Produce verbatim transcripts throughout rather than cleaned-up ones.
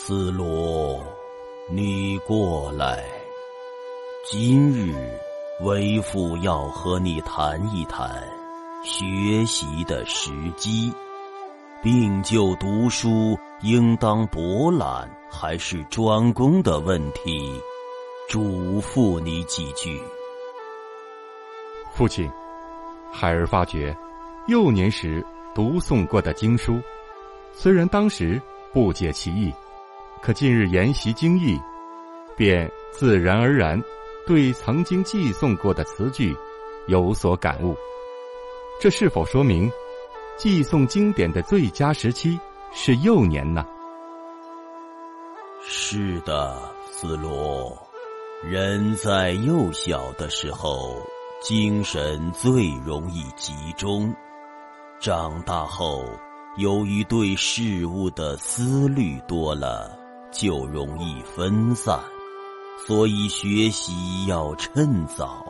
斯罗，你过来。今日为父要和你谈一谈学习的时机，并就读书应当博览还是专攻的问题嘱咐你几句。 父亲，孩儿发觉幼年时读诵过的经书，虽然当时不解其意，可近日研习经义，便自然而然对曾经记诵过的词句有所感悟。这是否说明记诵经典的最佳时期是幼年呢？ 是的，斯罗，人在幼小的时候精神最容易集中，长大后由于对事物的思虑多了，就容易分散，所以学习要趁早。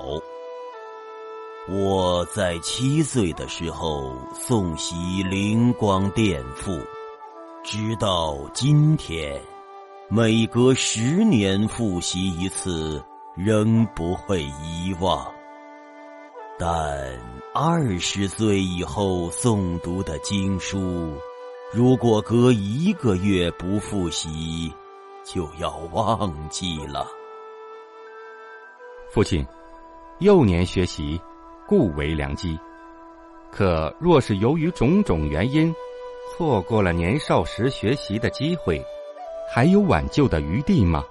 我在七岁的时候诵习灵光电复，直到今天，每隔十年复习一次，仍不会遗忘。但二十岁以后诵读的经书，如果隔一个月不复习，就要忘记了。 父亲，幼年学习固为良机，可若是由于种种原因错过了年少时学习的机会，还有挽救的余地吗？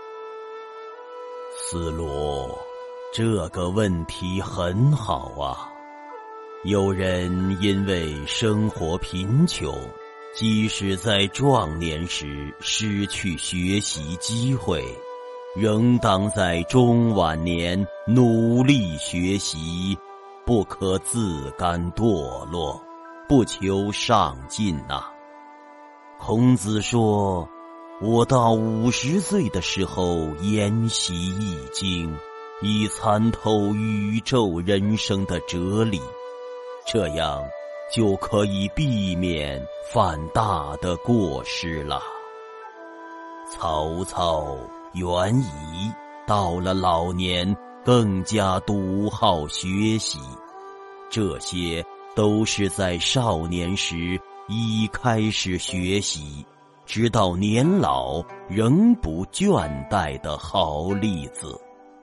斯罗，这个问题很好啊。有人因为生活贫穷，即使在壮年时失去学习机会，仍当在中晚年努力学习，不可自甘堕落，不求上进啊。孔子说，我到五十岁的时候研习易经，以参透宇宙人生的哲理，这样就可以避免犯大的过失了。曹操、袁夷到了老年更加笃好学习，这些都是在少年时已开始学习，直到年老仍不倦怠的好例子。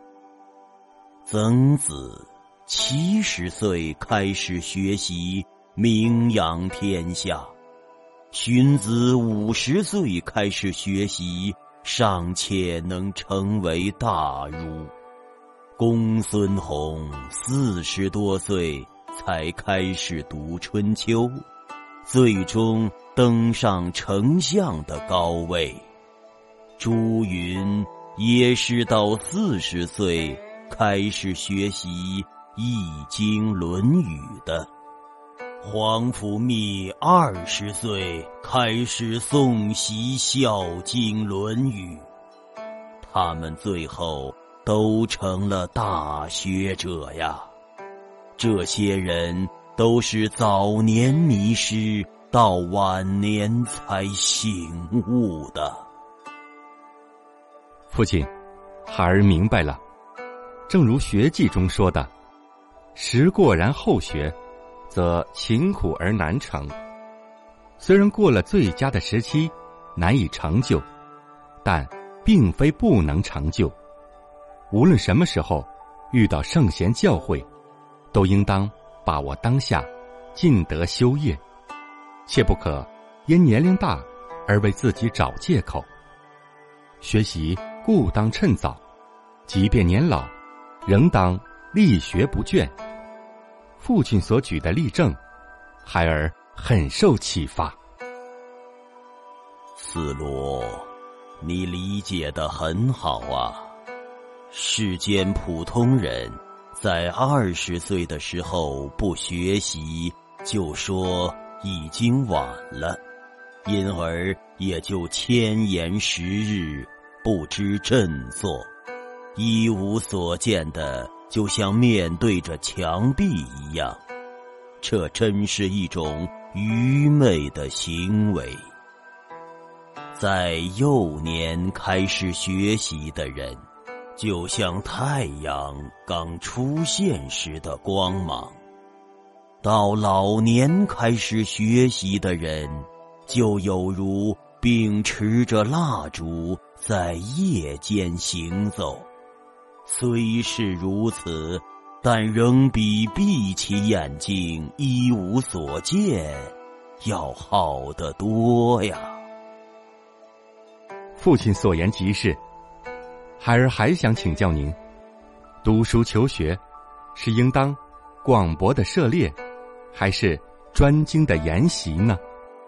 曾子七十岁开始学习，名扬天下；荀子五十岁开始学习，尚且能成为大儒。公孙弘四十多岁才开始读春秋，最终登上丞相的高位。朱云也是到四十岁开始学习易经论语的。皇甫谧二十岁开始诵习孝经论语，他们最后都成了大学者呀。这些人都是早年迷失，到晚年才醒悟的。 父亲，孩儿明白了。正如学记中说的，时过然后学，则勤苦而难成。虽然过了最佳的时期难以成就，但并非不能成就。无论什么时候遇到圣贤教诲，都应当把握当下，尽德修业，切不可因年龄大而为自己找借口。学习故当趁早，即便年老，仍当力学不倦。父亲所举的例证，孩儿很受启发。 斯罗，你理解得很好啊。世间普通人在二十岁的时候不学习，就说已经晚了，因而也就迁延时日，不知振作，一无所见的，就像面对着墙壁一样。这真是一种愚昧的行为。 在幼年开始学习的人，就像太阳刚出现时的光芒；到老年开始学习的人，就有如秉持着蜡烛在夜间行走。虽是如此，但仍比闭起眼睛一无所见要好得多呀。 父亲所言极是，孩儿还想请教您，读书求学是应当广博的涉猎，还是专精的研习呢？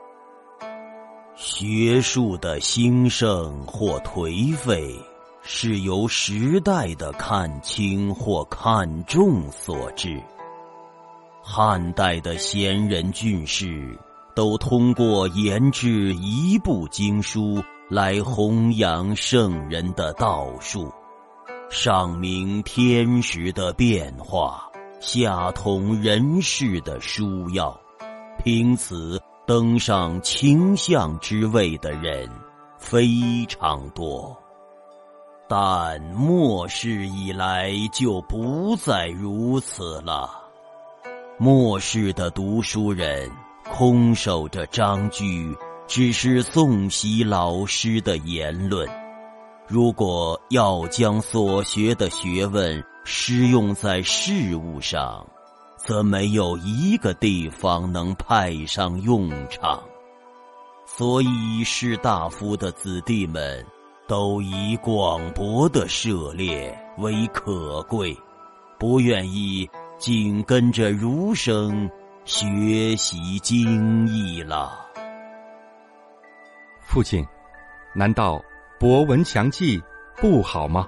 学术的兴盛或颓废，是由时代的看轻或看重所致。汉代的贤人俊士都通过研制一部经书来弘扬圣人的道术，上明天时的变化，下通人事的疏要，凭此登上卿相之位的人非常多。但末世以来就不再如此了。末世的读书人空守着章句，只是诵习老师的言论。如果要将所学的学问施用在事物上，则没有一个地方能派上用场。所以士大夫的子弟们都以广博的涉猎为可贵，不愿意紧跟着儒生学习经义了。 父亲，难道博闻强记不好吗？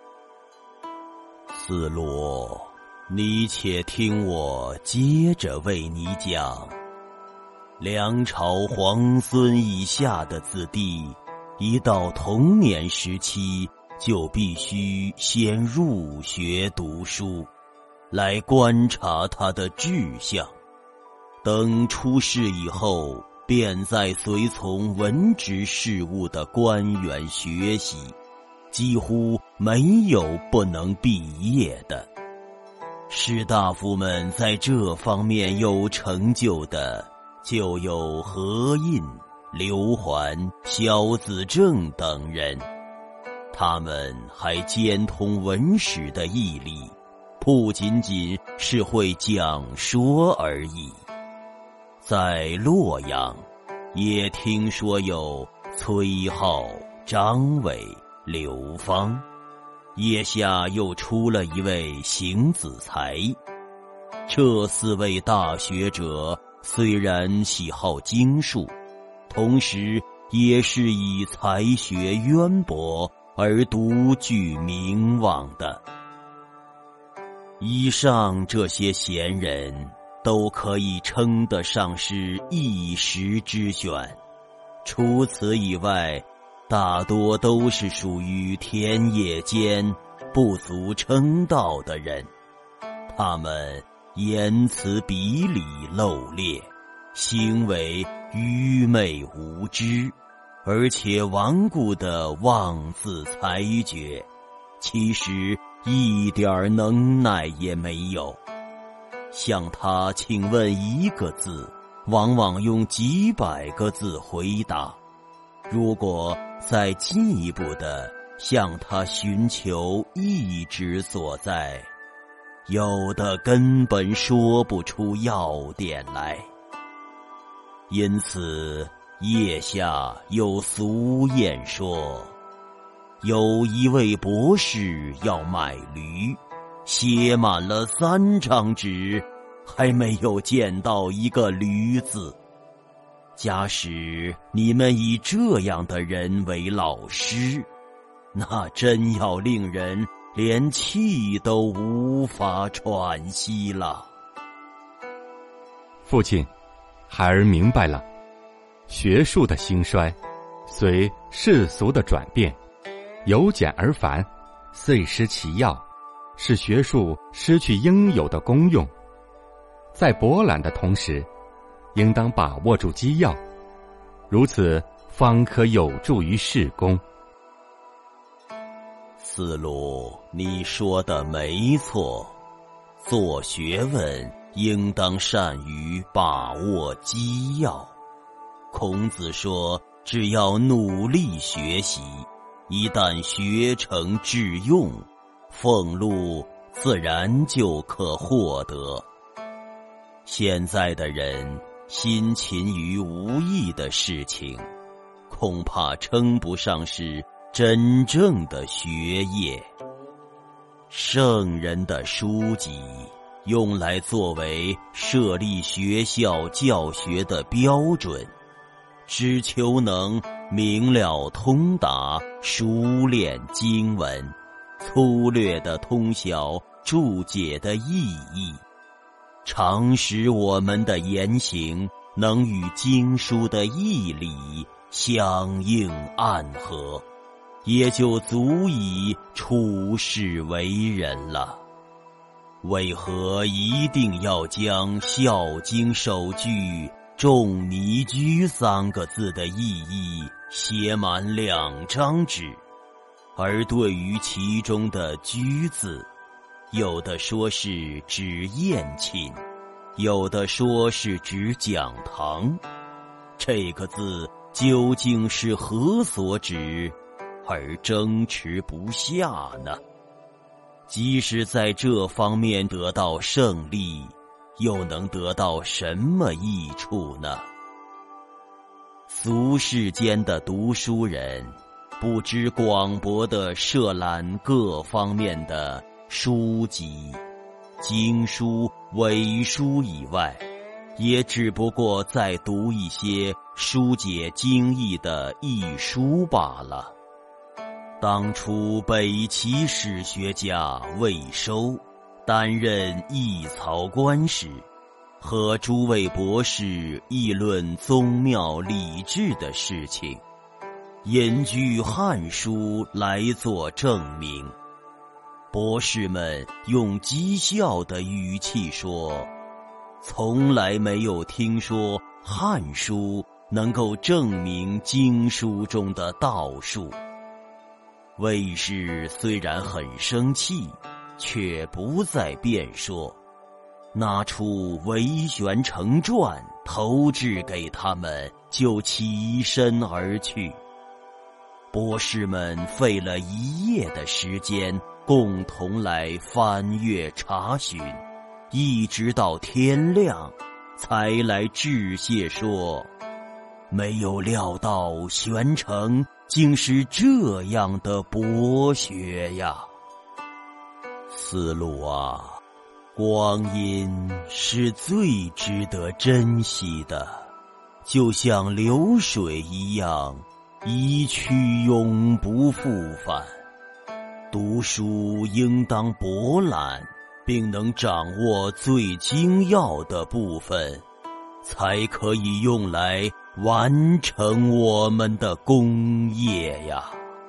斯罗，你且听我接着为你讲。梁朝皇孙以下的子弟，一到童年时期就必须先入学读书，来观察他的志向。等出仕以后，便在随从文职事务的官员学习，几乎没有不能毕业的。士大夫们在这方面有成就的，就有何印、刘环、萧子正等人。他们还兼通文史的义理，不仅仅是会讲说而已。在洛阳，也听说有崔颢、张伟、刘芳，腋下又出了一位邢子才。这四位大学者虽然喜好经术，同时也是以才学渊博而独具名望的。以上这些贤人都可以称得上是一时之选，除此以外，大多都是属于田野间不足称道的人。他们言辞比理漏劣，行为愚昧无知，而且顽固地妄自裁决，其实一点能耐也没有。向他请问一个字，往往用几百个字回答。如果再进一步的向他寻求意旨所在，有的根本说不出要点来。因此腋下有俗谚说，有一位博士要买驴，写满了三张纸，还没有见到一个驴字。假使你们以这样的人为老师，那真要令人连气都无法喘息了。 父亲，孩儿明白了，学术的兴衰随世俗的转变，由简而繁，遂失其要，使学术失去应有的功用。在博览的同时，应当把握住机要，如此方可有助于事功。 思路，你说的没错，做学问应当善于把握机要。孔子说，只要努力学习，一旦学成致用，俸禄自然就可获得。现在的人辛勤于无益的事情，恐怕称不上是真正的学业。圣人的书籍用来作为设立学校教学的标准，只求能明了通达，熟练经文，粗略地通晓注解的意义，常使我们的言行能与经书的义理相应暗合，也就足以处世为人了。为何一定要将孝经首句仲尼居三个字的意义写满两张纸，而对于其中的居字，有的说是指宴寝，有的说是指讲堂，这个字究竟是何所指，而争持不下呢？即使在这方面得到胜利，又能得到什么益处呢？俗世间的读书人，不知广博地涉览各方面的书籍、经书、伪书以外，也只不过在读一些疏解经义的易书罢了。当初北齐史学家魏收担任议曹官时，和诸位博士议论宗庙礼制的事情，引据《汉书》来做证明。博士们用讥笑的语气说，从来没有听说《汉书》能够证明经书中的道术。魏氏虽然很生气，却不再辩说，拿出《韦玄成传》投掷给他们，就起身而去。博士们费了一夜的时间，共同来翻阅查询，一直到天亮，才来致谢说，没有料到玄成竟是这样的博学呀。思路啊，光阴是最值得珍惜的，就像流水一样，一去永不复返。读书应当博览，并能掌握最精要的部分，才可以用来完成我们的功业呀。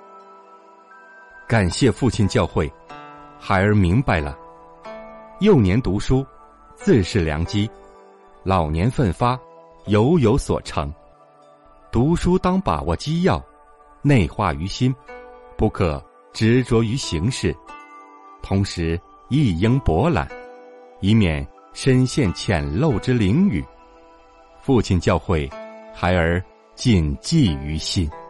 感谢父亲教诲，孩儿明白了。幼年读书，自是良机；老年奋发，犹有所成。读书当把握机要，内化于心，不可执着于形式，同时亦应博览，以免深陷浅陋之囹圄。父亲教诲，孩儿谨记于心。